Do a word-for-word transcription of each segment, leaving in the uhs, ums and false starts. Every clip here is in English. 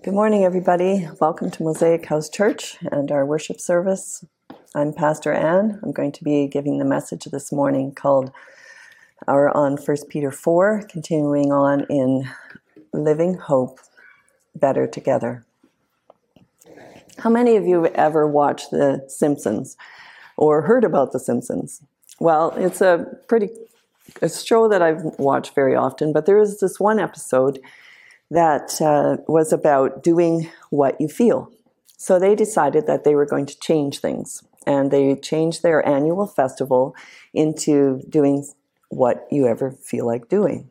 Good morning, everybody. Welcome to Mosaic House Church and our worship service. I'm Pastor Ann. I'm going to be giving the message this morning called our on First Peter four, continuing on in Living Hope, Better Together. How many of you have ever watched The Simpsons or heard about The Simpsons? Well, it's a pretty a show that I've watched very often, but there is this one episode that uh, was about doing what you feel. So they decided that they were going to change things, and they changed their annual festival into doing what you ever feel like doing.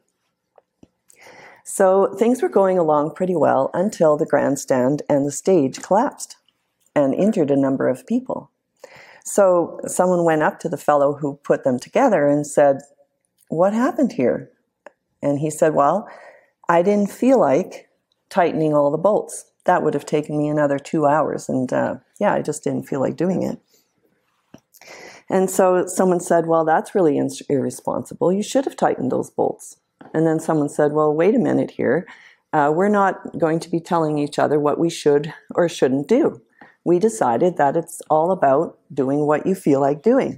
So things were going along pretty well until the grandstand and the stage collapsed and injured a number of people. So someone went up to the fellow who put them together and said, "What happened here?" And he said, "Well, I didn't feel like tightening all the bolts. That would have taken me another two hours. And uh, yeah, I just didn't feel like doing it." And so someone said, "Well, that's really irresponsible. You should have tightened those bolts." And then someone said, "Well, wait a minute here. Uh, we're not going to be telling each other what we should or shouldn't do. We decided that it's all about doing what you feel like doing."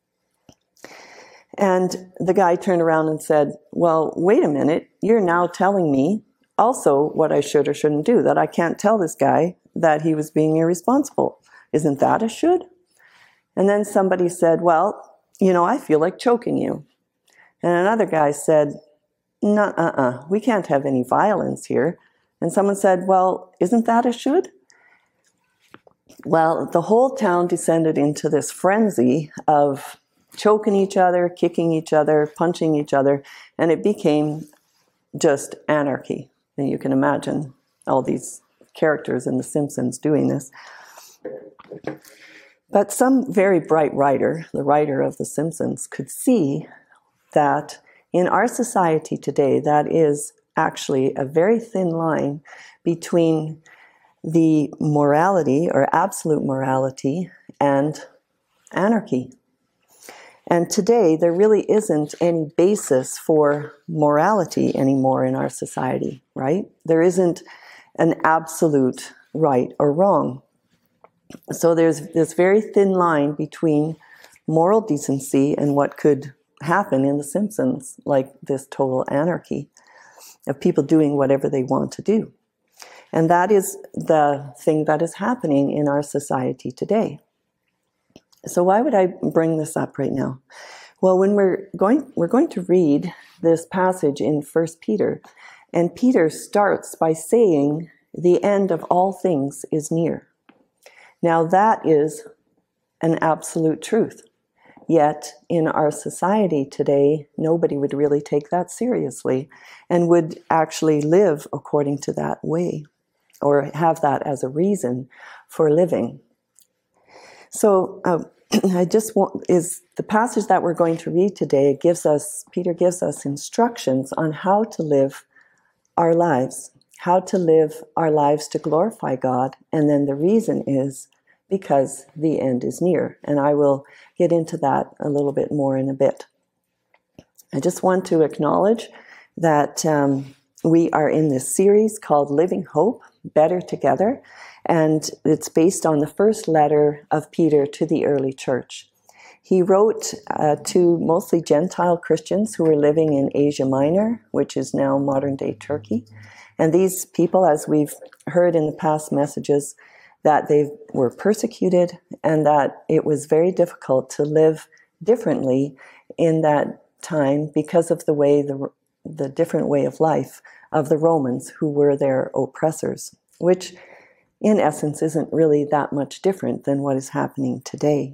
And the guy turned around and said, "Well, wait a minute, you're now telling me also what I should or shouldn't do, that I can't tell this guy that he was being irresponsible. Isn't that a should?" And then somebody said, "Well, you know, I feel like choking you." And another guy said, "No, uh-uh, we can't have any violence here." And someone said, "Well, isn't that a should?" Well, the whole town descended into this frenzy of choking each other, kicking each other, punching each other, and it became just anarchy. And you can imagine all these characters in The Simpsons doing this. But some very bright writer, the writer of The Simpsons, could see that in our society today, that is actually a very thin line between the morality or absolute morality and anarchy. And today, there really isn't any basis for morality anymore in our society, right? There isn't an absolute right or wrong. So there's this very thin line between moral decency and what could happen in The Simpsons, like this total anarchy of people doing whatever they want to do. And that is the thing that is happening in our society today. So why would I bring this up right now? Well, when we're going, we're going to read this passage in First Peter, and Peter starts by saying, "The end of all things is near." Now that is an absolute truth. Yet in our society today, nobody would really take that seriously and would actually live according to that way or have that as a reason for living. So uh, I just want, is the passage that we're going to read today gives us, Peter gives us instructions on how to live our lives, how to live our lives to glorify God. And then the reason is because the end is near. And I will get into that a little bit more in a bit. I just want to acknowledge that um, we are in this series called Living Hope, Better Together. And it's based on the first letter of Peter to the early church. He wrote uh, to mostly Gentile Christians who were living in Asia Minor, which is now modern-day Turkey. And these people, as we've heard in the past messages, that they were persecuted and that it was very difficult to live differently in that time because of the way the, the different way of life of the Romans who were their oppressors, which in essence isn't really that much different than what is happening today.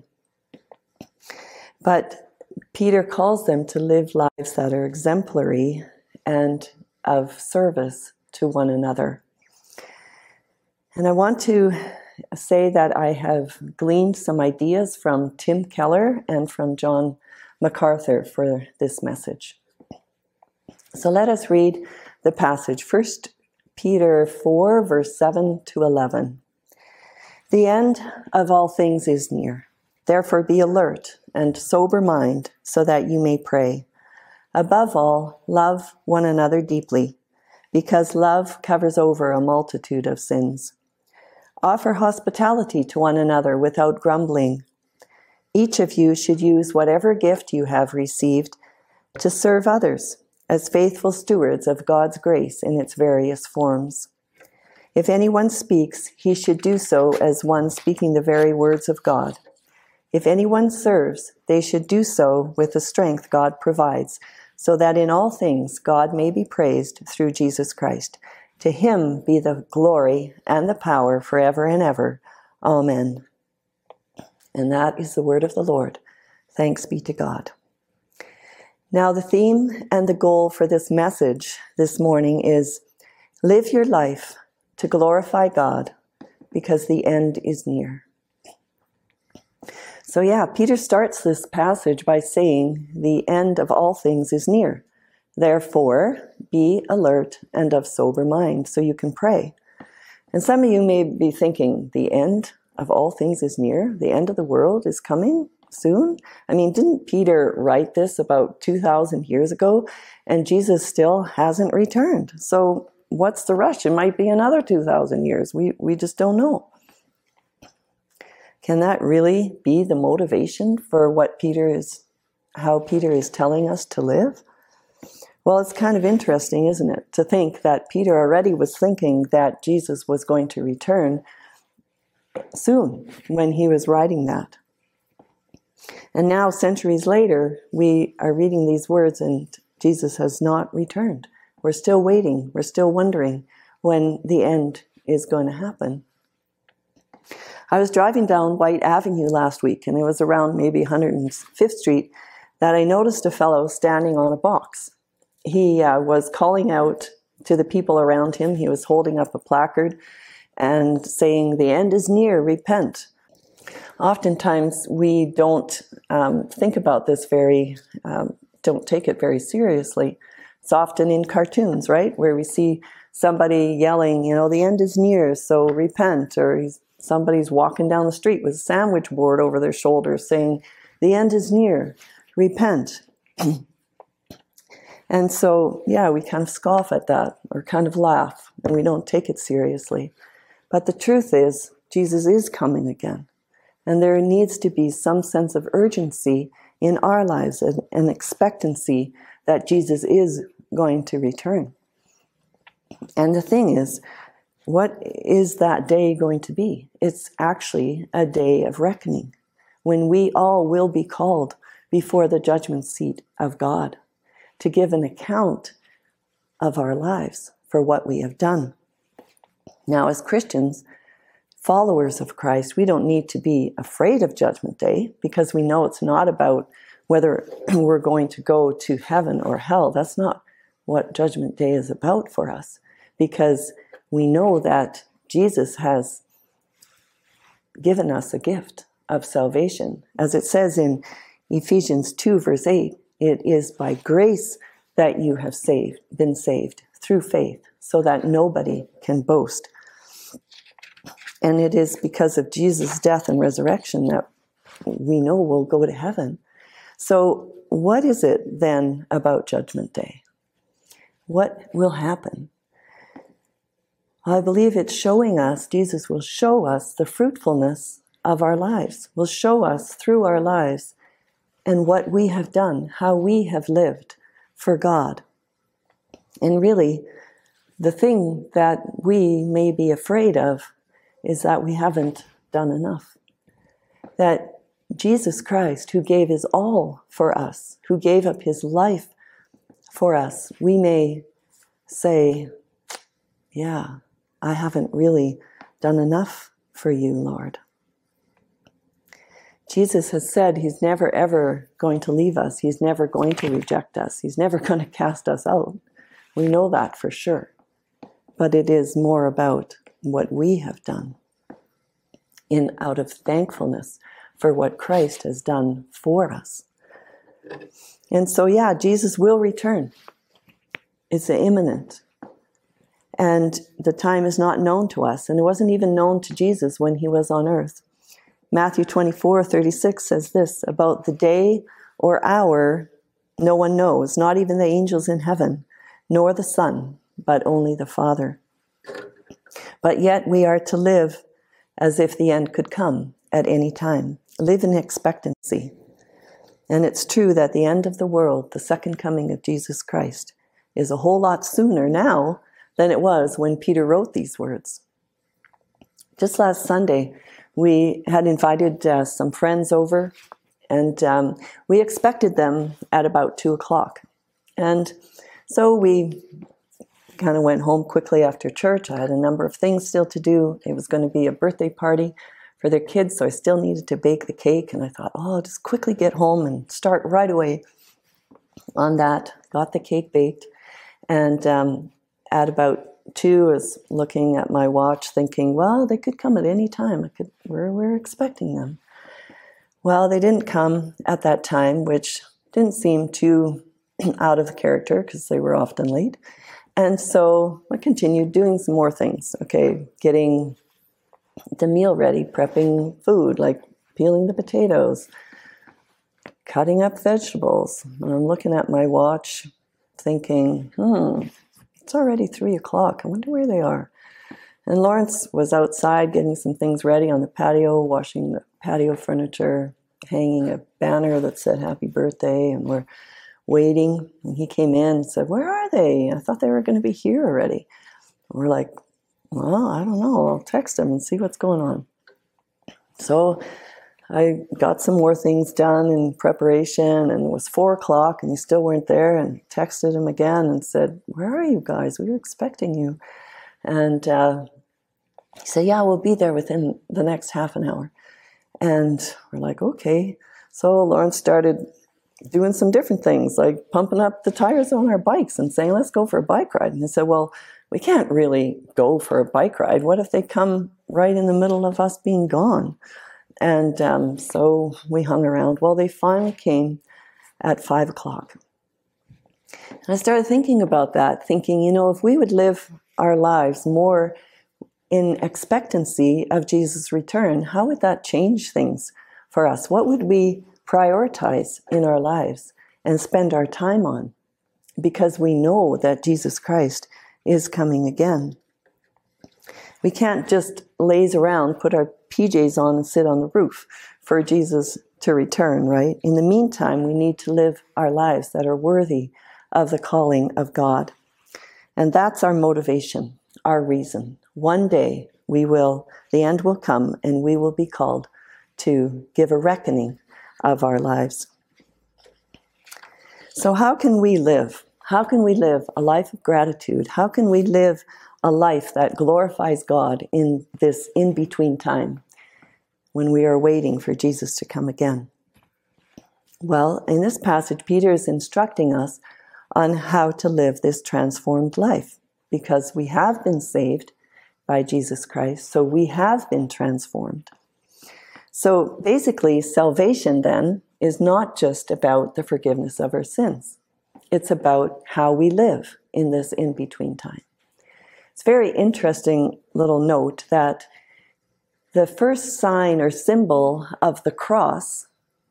But Peter calls them to live lives that are exemplary and of service to one another. And I want to say that I have gleaned some ideas from Tim Keller and from John MacArthur for this message. So let us read the passage. First Peter four, verse seven to eleven. "The end of all things is near. Therefore be alert and sober mind so that you may pray. Above all, love one another deeply, because love covers over a multitude of sins. Offer hospitality to one another without grumbling. Each of you should use whatever gift you have received to serve others as faithful stewards of God's grace in its various forms. If anyone speaks, he should do so as one speaking the very words of God. If anyone serves, they should do so with the strength God provides, so that in all things God may be praised through Jesus Christ. To him be the glory and the power forever and ever. Amen. And that is the word of the Lord. Thanks be to God. Now the theme and the goal for this message this morning is live your life to glorify God because the end is near. So yeah, Peter starts this passage by saying the end of all things is near. Therefore, be alert and of sober mind so you can pray. And some of you may be thinking, the end of all things is near? The end of the world is coming soon? I mean, didn't Peter write this about two thousand years ago? And Jesus still hasn't returned. So what's the rush? It might be another two thousand years. We, we just don't know. Can that really be the motivation for what Peter is, how Peter is telling us to live? Well, it's kind of interesting, isn't it, to think that Peter already was thinking that Jesus was going to return soon when he was writing that. And now, centuries later, we are reading these words and Jesus has not returned. We're still waiting. We're still wondering when the end is going to happen. I was driving down White Avenue last week, and it was around maybe one hundred fifth Street, that I noticed a fellow standing on a box. He uh, was calling out to the people around him. He was holding up a placard and saying, "The end is near, repent." Oftentimes we don't um, think about this very, um, don't take it very seriously. It's often in cartoons, right, where we see somebody yelling, you know, the end is near, so repent, or he's, somebody's walking down the street with a sandwich board over their shoulders saying, the end is near, repent. And so, yeah, we kind of scoff at that or kind of laugh, and we don't take it seriously. But the truth is, Jesus is coming again. And there needs to be some sense of urgency in our lives, and an expectancy that Jesus is going to return. And the thing is, what is that day going to be? It's actually a day of reckoning, when we all will be called before the judgment seat of God to give an account of our lives for what we have done. Now, as Christians, followers of Christ, we don't need to be afraid of Judgment Day, because we know it's not about whether we're going to go to heaven or hell. That's not what Judgment Day is about for us, because we know that Jesus has given us a gift of salvation. As it says in Ephesians two, verse eight, it is by grace that you have saved, been saved through faith, so that nobody can boast. And it is because of Jesus' death and resurrection that we know we'll go to heaven. So what is it then about Judgment Day? What will happen? I believe it's showing us, Jesus will show us the fruitfulness of our lives, will show us through our lives and what we have done, how we have lived for God. And really, the thing that we may be afraid of is that we haven't done enough. That Jesus Christ, who gave his all for us, who gave up his life for us, we may say, yeah, I haven't really done enough for you, Lord. Jesus has said he's never, ever going to leave us. He's never going to reject us. He's never going to cast us out. We know that for sure. But it is more about what we have done in out of thankfulness for what Christ has done for us. And so, yeah, Jesus will return. It's imminent. And the time is not known to us. And it wasn't even known to Jesus when he was on earth. Matthew twenty-four, thirty-six says this, about the day or hour no one knows, not even the angels in heaven, nor the Son, but only the Father. But yet we are to live as if the end could come at any time. Live in expectancy. And it's true that the end of the world, the second coming of Jesus Christ, is a whole lot sooner now than it was when Peter wrote these words. Just last Sunday, we had invited uh, some friends over, and um, we expected them at about two o'clock. And so we kind of went home quickly after church. I had a number of things still to do. It was going to be a birthday party for their kids, so I still needed to bake the cake. And I thought, oh, I'll just quickly get home and start right away on that. Got the cake baked. And um, at about two, I was looking at my watch thinking, well, they could come at any time. I could, we're, we're expecting them. Well, they didn't come at that time, which didn't seem too out of character because they were often late. And so I continued doing some more things, okay, getting the meal ready, prepping food, like peeling the potatoes, cutting up vegetables. And I'm looking at my watch thinking, hmm, it's already three o'clock. I wonder where they are. And Lawrence was outside getting some things ready on the patio, washing the patio furniture, hanging a banner that said happy birthday, and we're waiting. And he came in and said, where are they? I thought they were going to be here already. And we're like, well, I don't know. I'll text them and see what's going on. So I got some more things done in preparation, and it was four o'clock and they still weren't there, and texted him again and said, where are you guys? We were expecting you. And uh, he said, yeah, we'll be there within the next half an hour. And we're like, okay. So Lawrence started doing some different things, like pumping up the tires on our bikes and saying, let's go for a bike ride. And he said, well, we can't really go for a bike ride. What if they come right in the middle of us being gone? And um, so we hung around. Well, they finally came at five o'clock. And I started thinking about that, thinking, you know, if we would live our lives more in expectancy of Jesus' return, how would that change things for us? What would we prioritize in our lives and spend our time on? Because we know that Jesus Christ is coming again. We can't just laze around, put our P Js on and sit on the roof for Jesus to return, right? In the meantime, we need to live our lives that are worthy of the calling of God. And that's our motivation, our reason. One day we will, the end will come, and we will be called to give a reckoning of our lives. So how can we live? How can we live a life of gratitude? How can we live a life that glorifies God in this in-between time when we are waiting for Jesus to come again? Well, in this passage, Peter is instructing us on how to live this transformed life, because we have been saved by Jesus Christ, so we have been transformed. So basically, salvation then is not just about the forgiveness of our sins. It's about how we live in this in-between time. It's a very interesting little note that the first sign or symbol of the cross,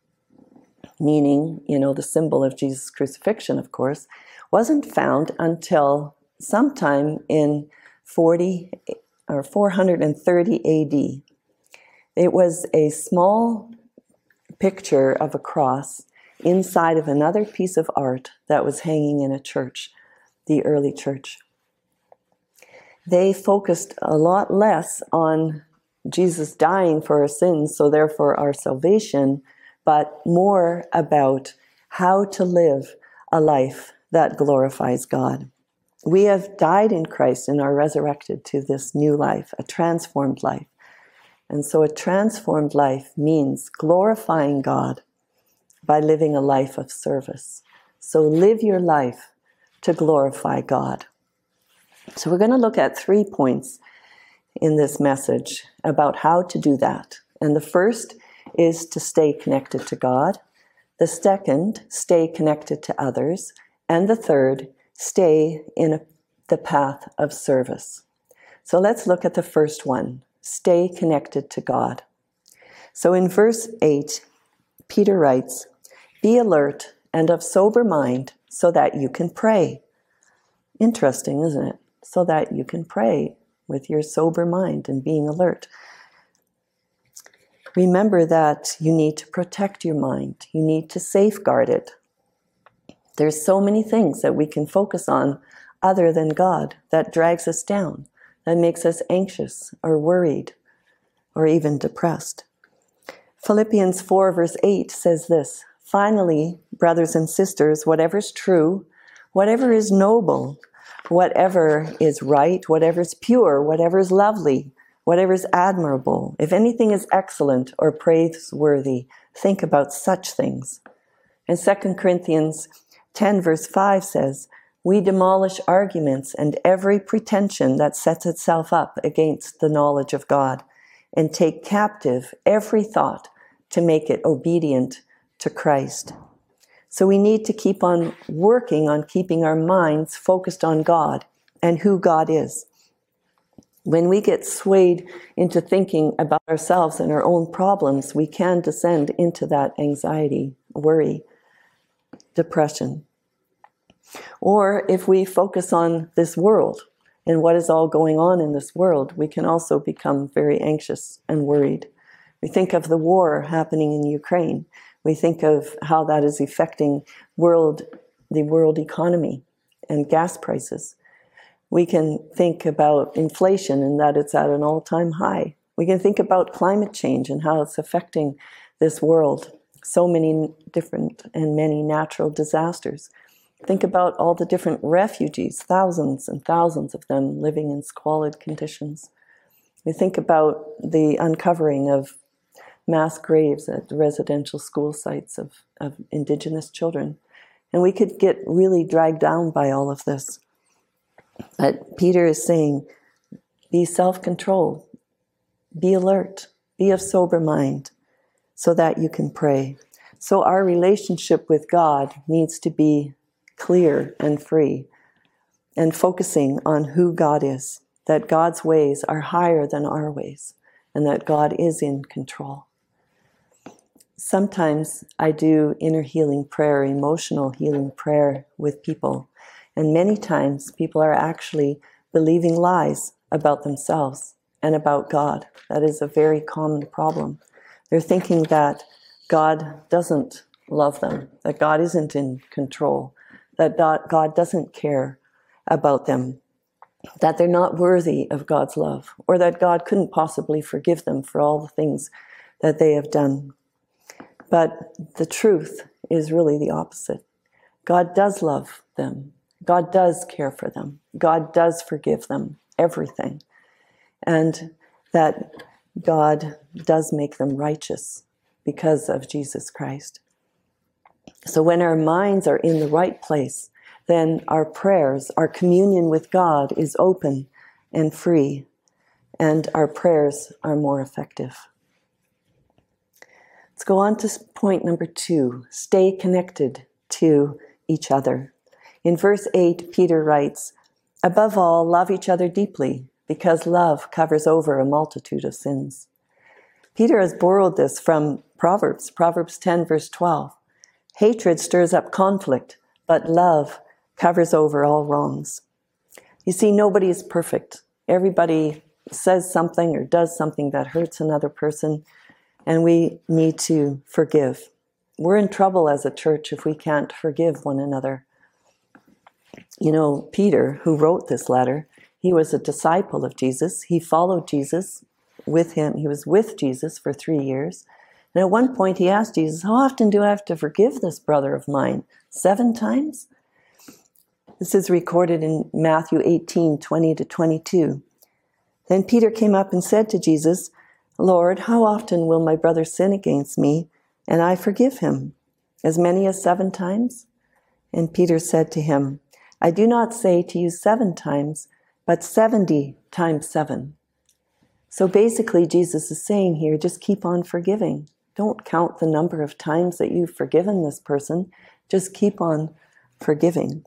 meaning, you know, the symbol of Jesus' crucifixion, of course, wasn't found until sometime in forty or four hundred thirty A D. It was a small picture of a cross inside of another piece of art that was hanging in a church, the early church. They focused a lot less on Jesus dying for our sins, so therefore our salvation, but more about how to live a life that glorifies God. We have died in Christ and are resurrected to this new life, a transformed life. And so a transformed life means glorifying God by living a life of service. So live your life to glorify God. So we're going to look at three points in this message about how to do that. And the first is to stay connected to God. The second, stay connected to others. And the third, stay in a, the path of service. So let's look at the first one, stay connected to God. So in verse eight, Peter writes, "Be alert and of sober mind so that you can pray." Interesting, isn't it? so that you can pray with your sober mind and being alert. Remember that you need to protect your mind. You need to safeguard it. There's so many things that we can focus on other than God that drags us down, that makes us anxious or worried or even depressed. Philippians four verse eight says this, "Finally, brothers and sisters, whatever is true, whatever is noble, whatever is right, whatever is pure, whatever is lovely, whatever is admirable, if anything is excellent or praiseworthy, think about such things." And Second Corinthians ten verse five says, "We demolish arguments and every pretension that sets itself up against the knowledge of God, and take captive every thought to make it obedient to Christ." So we need to keep on working on keeping our minds focused on God and who God is. When we get swayed into thinking about ourselves and our own problems, we can descend into that anxiety, worry, depression. Or if we focus on this world and what is all going on in this world, we can also become very anxious and worried. We think of the war happening in Ukraine. We think of how that is affecting world, the world economy and gas prices. We can think about inflation and that it's at an all-time high. We can think about climate change and how it's affecting this world. So many different and many natural disasters. Think about all the different refugees, thousands and thousands of them living in squalid conditions. We think about the uncovering of mass graves at the residential school sites of, of Indigenous children. And we could get really dragged down by all of this. But Peter is saying, be self-controlled, be alert, be of sober mind, so that you can pray. So our relationship with God needs to be clear and free, and focusing on who God is, that God's ways are higher than our ways, and that God is in control. Sometimes I do inner healing prayer, emotional healing prayer with people, and many times people are actually believing lies about themselves and about God. That is a very common problem. They're thinking that God doesn't love them, that God isn't in control, that God doesn't care about them, that they're not worthy of God's love, or that God couldn't possibly forgive them for all the things that they have done. But the truth is really the opposite. God does love them. God does care for them. God does forgive them everything. And that God does make them righteous because of Jesus Christ. So when our minds are in the right place, then our prayers, our communion with God is open and free, and our prayers are more effective. Let's go on to point number two, stay connected to each other. In verse eight, Peter writes, "Above all, love each other deeply, because love covers over a multitude of sins." Peter has borrowed this from Proverbs, Proverbs ten, verse twelve. "Hatred stirs up conflict, but love covers over all wrongs." You see, nobody is perfect. Everybody says something or does something that hurts another person, and we need to forgive. We're in trouble as a church if we can't forgive one another. You know, Peter, who wrote this letter, he was a disciple of Jesus. He followed Jesus with him. He was with Jesus for three years. And at one point he asked Jesus, "How often do I have to forgive this brother of mine? Seven times?" This is recorded in Matthew eighteen, twenty to twenty-two. Then Peter came up and said to Jesus, "Lord, how often will my brother sin against me, and I forgive him? As many as seven times?" And Peter said to him, "I do not say to you seven times, but seventy times seven." So basically Jesus is saying here, just keep on forgiving. Don't count the number of times that you've forgiven this person. Just keep on forgiving.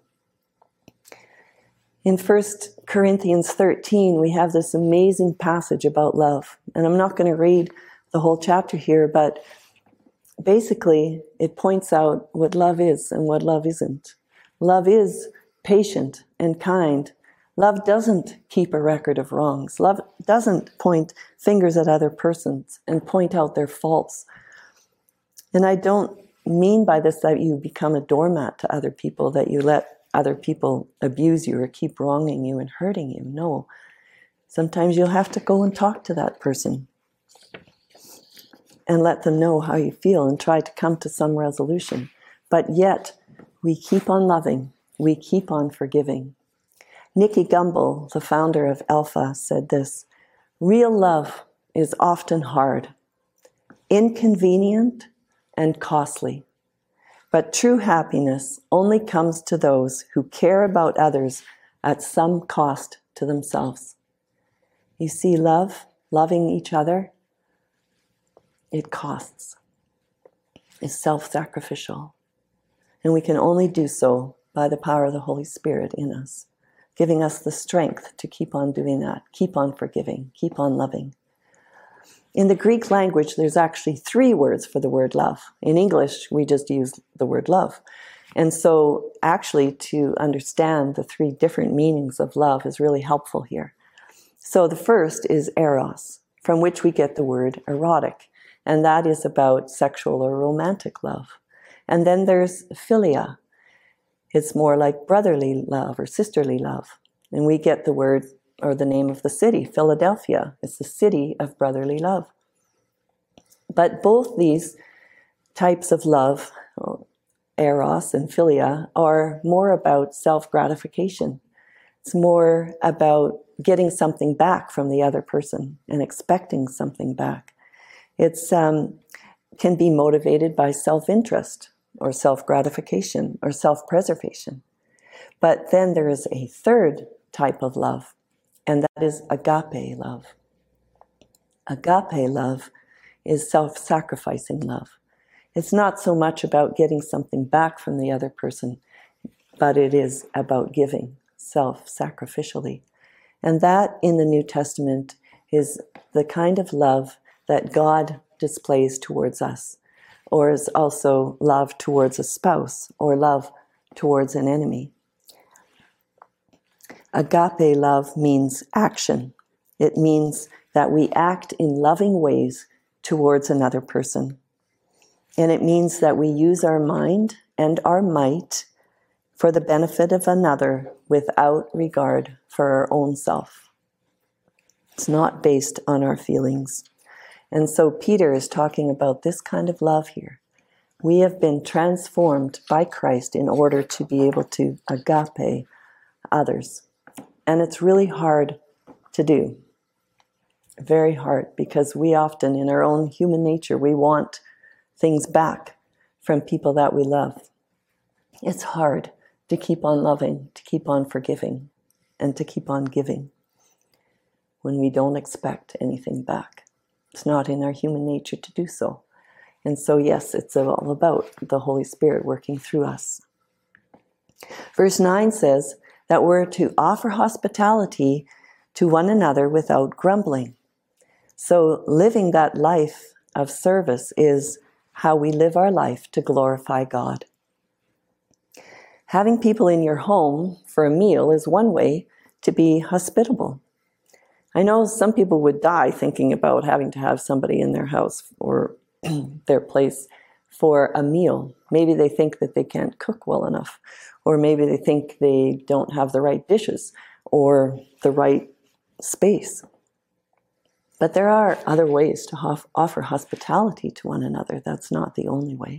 In First Corinthians thirteen, we have this amazing passage about love. And I'm not going to read the whole chapter here, but basically it points out what love is and what love isn't. Love is patient and kind. Love doesn't keep a record of wrongs. Love doesn't point fingers at other persons and point out their faults. And I don't mean by this that you become a doormat to other people, that you let other people abuse you or keep wronging you and hurting you. No. Sometimes you'll have to go and talk to that person and let them know how you feel and try to come to some resolution. But yet, we keep on loving. We keep on forgiving. Nicky Gumbel, the founder of Alpha, said this: real love is often hard, inconvenient, and costly. But true happiness only comes to those who care about others at some cost to themselves. You see, love, loving each other, it costs. It's self-sacrificial. And we can only do so by the power of the Holy Spirit in us, giving us the strength to keep on doing that, keep on forgiving, keep on loving. In the Greek language, there's actually three words for the word love. In English, we just use the word love. And so actually to understand the three different meanings of love is really helpful here. So the first is eros, from which we get the word erotic, and that is about sexual or romantic love. And then there's philia. It's more like brotherly love or sisterly love. And we get the word or the name of the city, Philadelphia. It's the city of brotherly love. But both these types of love, eros and philia, are more about self-gratification. It's more about getting something back from the other person and expecting something back. It's um, can be motivated by self-interest or self-gratification or self-preservation. But then there is a third type of love, and that is agape love. Agape love is self-sacrificing love. It's not so much about getting something back from the other person, but it is about giving self-sacrificially. And that in the New Testament is the kind of love that God displays towards us, or is also love towards a spouse, or love towards an enemy. Agape love means action. It means that we act in loving ways towards another person. And it means that we use our mind and our might for the benefit of another without regard for our own self. It's not based on our feelings. And so Peter is talking about this kind of love here. We have been transformed by Christ in order to be able to agape others. And it's really hard to do. Very hard, because we often, in our own human nature, we want things back from people that we love. It's hard to keep on loving, to keep on forgiving, and to keep on giving when we don't expect anything back. It's not in our human nature to do so. And so, yes, it's all about the Holy Spirit working through us. Verse nine says that we're to offer hospitality to one another without grumbling. So living that life of service is how we live our life to glorify God. Having people in your home for a meal is one way to be hospitable. I know some people would die thinking about having to have somebody in their house or their place for a meal. Maybe they think that they can't cook well enough, or maybe they think they don't have the right dishes or the right space. But there are other ways to hof- offer hospitality to one another. That's not the only way.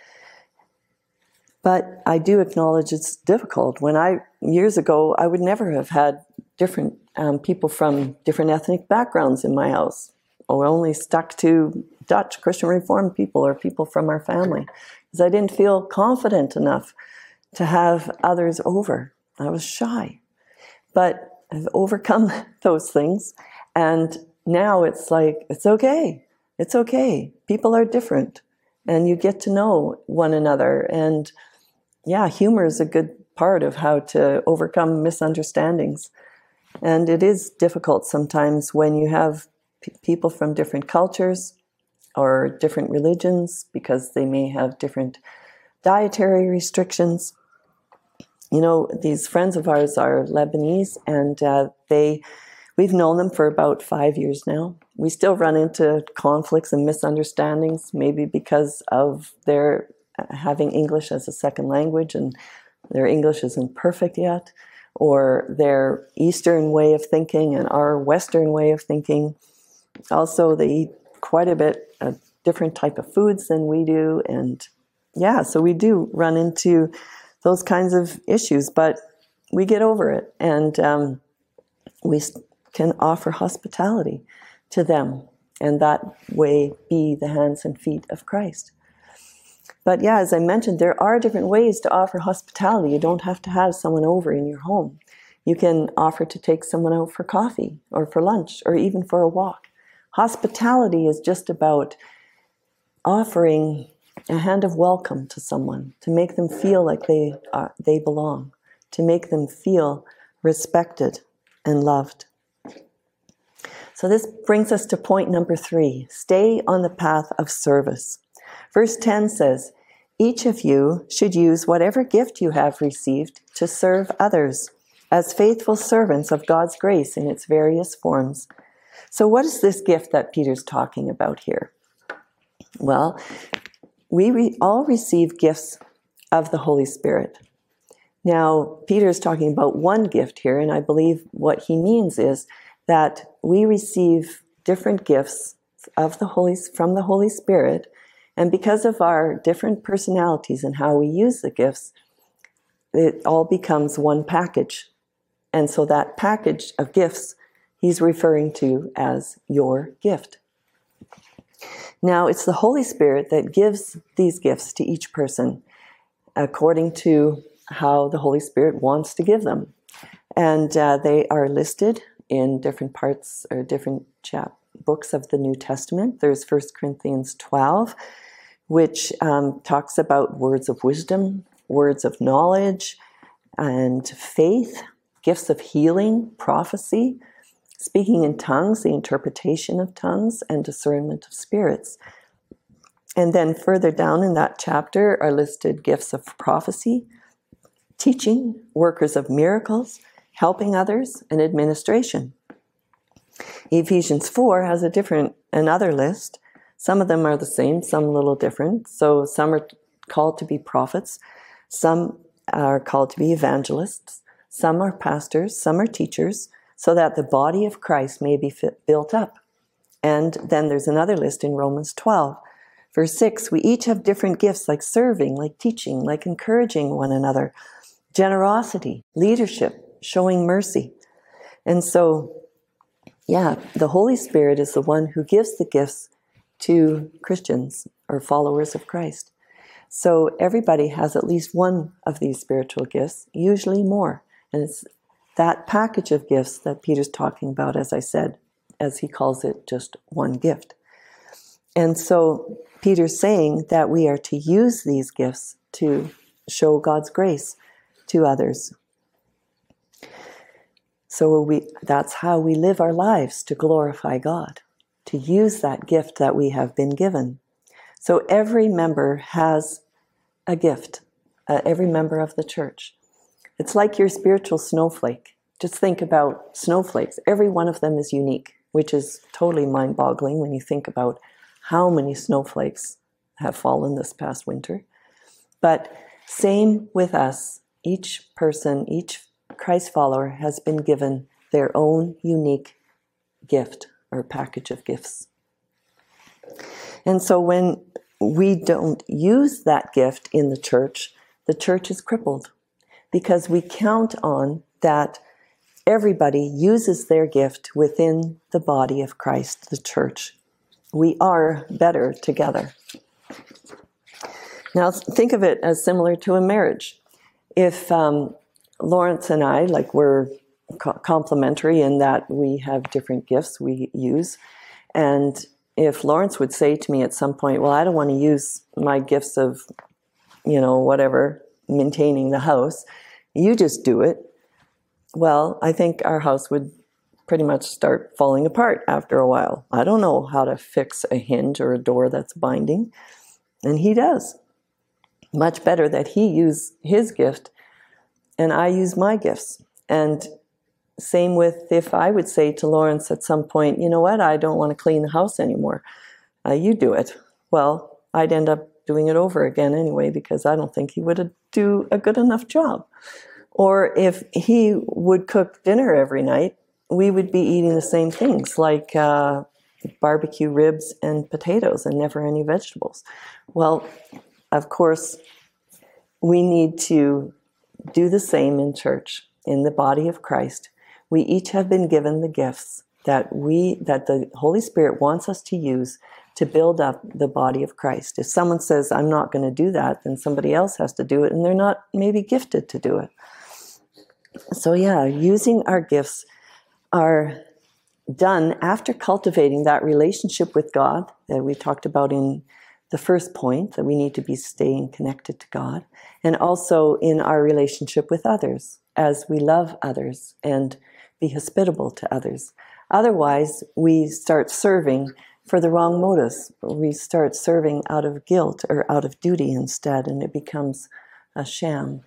But I do acknowledge it's difficult. When I, years ago, I would never have had different um, people from different ethnic backgrounds in my house. I only stuck to Dutch Christian Reformed people or people from our family, because I didn't feel confident enough to have others over. I was shy. But I've overcome those things, and now it's like, it's okay. It's okay. People are different, and you get to know one another. And yeah, humor is a good part of how to overcome misunderstandings. And it is difficult sometimes when you have p- people from different cultures or different religions, because they may have different dietary restrictions. You know, these friends of ours are Lebanese, and uh, they, we've known them for about five years now. We still run into conflicts and misunderstandings, maybe because of their having English as a second language, and their English isn't perfect yet, or their Eastern way of thinking and our Western way of thinking. Also, they eat quite a bit of different type of foods than we do, and yeah, so we do run into those kinds of issues, but we get over it, and um, we can offer hospitality to them, and that way be the hands and feet of Christ. But yeah, as I mentioned, there are different ways to offer hospitality. You don't have to have someone over in your home. You can offer to take someone out for coffee or for lunch or even for a walk. Hospitality is just about offering a hand of welcome to someone, to make them feel like they are, they belong, to make them feel respected and loved. So this brings us to point number three, stay on the path of service. Verse ten says, each of you should use whatever gift you have received to serve others as faithful servants of God's grace in its various forms. So what is this gift that Peter's talking about here? Well, we re- all receive gifts of the Holy Spirit. Now, Peter is talking about one gift here, and I believe what he means is that we receive different gifts of the Holy, from the Holy Spirit, and because of our different personalities and how we use the gifts, it all becomes one package. And so that package of gifts he's referring to as your gift. Now, it's the Holy Spirit that gives these gifts to each person according to how the Holy Spirit wants to give them. And uh, they are listed in different parts or different chap- books of the New Testament. There's First Corinthians twelve, which um, talks about words of wisdom, words of knowledge, and faith, gifts of healing, prophecy, speaking in tongues, the interpretation of tongues, and discernment of spirits. And then further down in that chapter are listed gifts of prophecy, teaching, workers of miracles, helping others, and administration. Ephesians four has a different, another list. Some of them are the same, some a little different. So some are called to be prophets, some are called to be evangelists, some are pastors, some are teachers, so that the body of Christ may be fit, built up. And then there's another list in Romans twelve. Verse six, we each have different gifts like serving, like teaching, like encouraging one another, generosity, leadership, showing mercy. And so, yeah, the Holy Spirit is the one who gives the gifts to Christians or followers of Christ. So everybody has at least one of these spiritual gifts, usually more. And it's that package of gifts that Peter's talking about, as I said, as he calls it, just one gift. And so Peter's saying that we are to use these gifts to show God's grace to others. So we, that's how we live our lives, to glorify God, to use that gift that we have been given. So every member has a gift, uh, every member of the church. It's like your spiritual snowflake. Just think about snowflakes. Every one of them is unique, which is totally mind-boggling when you think about how many snowflakes have fallen this past winter. But same with us. Each person, each Christ follower has been given their own unique gift or package of gifts. And so when we don't use that gift in the church, the church is crippled because we count on that everybody uses their gift within the body of Christ, the church. We are better together. Now, think of it as similar to a marriage. If um, Lawrence and I, like we're co- complementary in that we have different gifts we use, and if Lawrence would say to me at some point, well, I don't want to use my gifts of, you know, whatever, maintaining the house, you just do it. Well, I think our house would pretty much start falling apart after a while. I don't know how to fix a hinge or a door that's binding, and he does. Much better that he use his gift and I use my gifts. And same with if I would say to Lawrence at some point, you know what, I don't want to clean the house anymore. Uh, you do it. Well, I'd end up doing it over again anyway, because I don't think he would do a good enough job. Or if he would cook dinner every night, we would be eating the same things, like uh, barbecue ribs and potatoes and never any vegetables. Well, of course, we need to do the same in church, in the body of Christ. We each have been given the gifts that we that the Holy Spirit wants us to use to build up the body of Christ. If someone says, I'm not going to do that, then somebody else has to do it, and they're not maybe gifted to do it. So yeah, using our gifts are done after cultivating that relationship with God that we talked about in the first point, that we need to be staying connected to God, and also in our relationship with others, as we love others and be hospitable to others. Otherwise, we start serving for the wrong motives. We start serving out of guilt or out of duty instead, and it becomes a sham.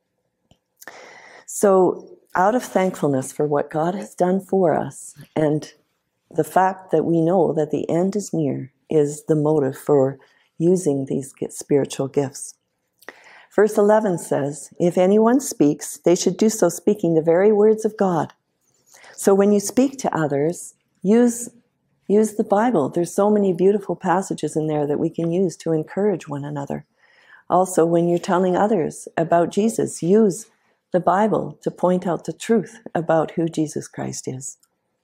So, out of thankfulness for what God has done for us, and the fact that we know that the end is near, is the motive for using these spiritual gifts. Verse eleven says, if anyone speaks, they should do so speaking the very words of God. So when you speak to others, use use the Bible. There's so many beautiful passages in there that we can use to encourage one another. Also, when you're telling others about Jesus, use the Bible to point out the truth about who Jesus Christ is.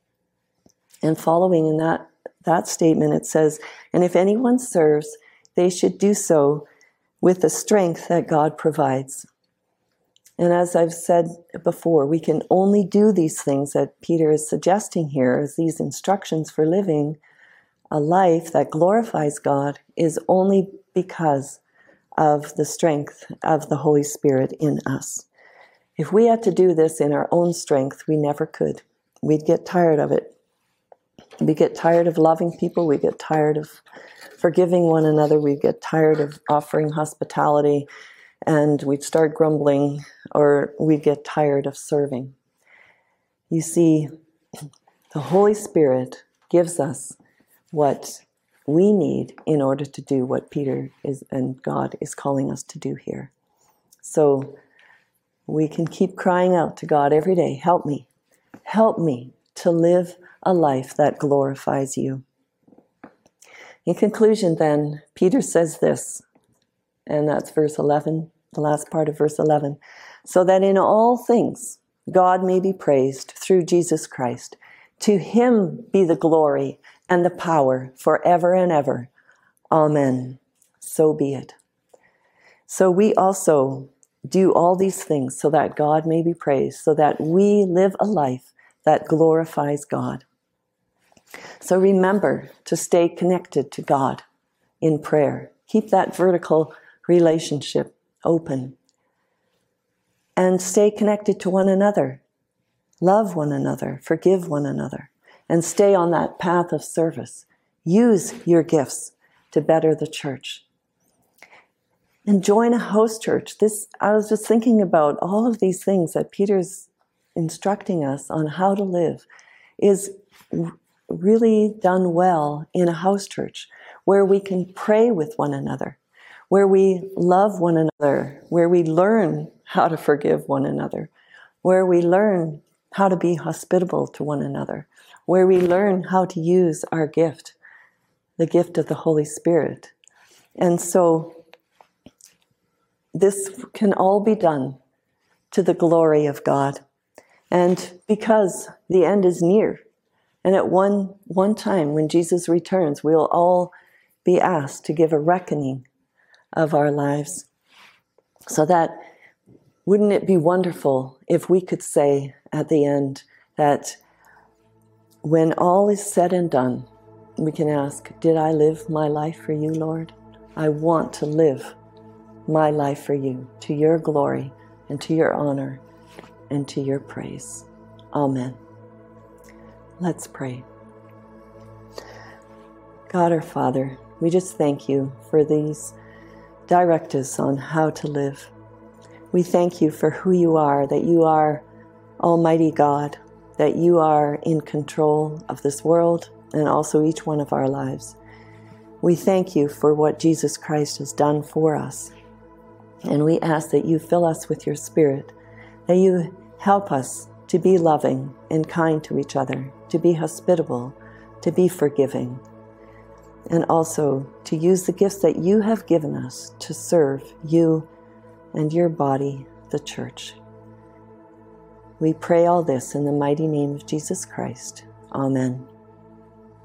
And following in that, that statement, it says, and if anyone serves, they should do so with the strength that God provides. And as I've said before, we can only do these things that Peter is suggesting here, as these instructions for living a life that glorifies God, is only because of the strength of the Holy Spirit in us. If we had to do this in our own strength, we never could. We'd get tired of it. We get tired of loving people. We get tired of forgiving one another. We get tired of offering hospitality, and we'd start grumbling, or we'd get tired of serving. You see, the Holy Spirit gives us what we need in order to do what Peter is and God is calling us to do here. So we can keep crying out to God every day, help me, help me to live a life that glorifies you. In conclusion then, Peter says this, and that's verse eleven, the last part of verse eleven, so that in all things God may be praised through Jesus Christ. To him be the glory and the power forever and ever. Amen. So be it. So we also do all these things so that God may be praised, so that we live a life that glorifies God. So remember to stay connected to God in prayer. Keep that vertical relationship open. And stay connected to one another. Love one another. Forgive one another. And stay on that path of service. Use your gifts to better the church. And join a house church. This, I was just thinking about all of these things that Peter's instructing us on how to live is really done well in a house church, where we can pray with one another, where we love one another, where we learn how to forgive one another, where we learn how to be hospitable to one another, where we learn how to use our gift, the gift of the Holy Spirit. And so this can all be done to the glory of God. And because the end is near, and at one, one time when Jesus returns, we'll all be asked to give a reckoning of our lives. So that, wouldn't it be wonderful if we could say at the end that when all is said and done, we can ask, did I live my life for you, Lord? I want to live my life for you, to your glory and to your honor and to your praise. Amen. Let's pray. God our Father, we just thank you for these directives on how to live. We thank you for who you are, that you are Almighty God, that you are in control of this world and also each one of our lives. We thank you for what Jesus Christ has done for us. And we ask that you fill us with your Spirit, that you help us to be loving and kind to each other, to be hospitable, to be forgiving, and also to use the gifts that you have given us to serve you and your body, the church. We pray all this in the mighty name of Jesus Christ. Amen.